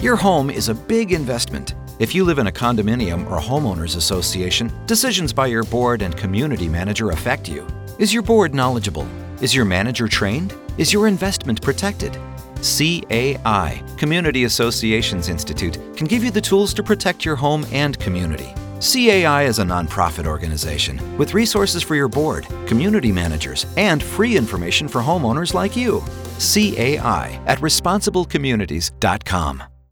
Your home is a big investment. If you live in a condominium or homeowners association, decisions by your board and community manager affect you. Is your board knowledgeable? Is your manager trained? Is your investment protected? CAI, Community Associations Institute, can give you the tools to protect your home and community. CAI is a nonprofit organization with resources for your board, community managers, and free information for homeowners like you. CAI at responsiblecommunities.com.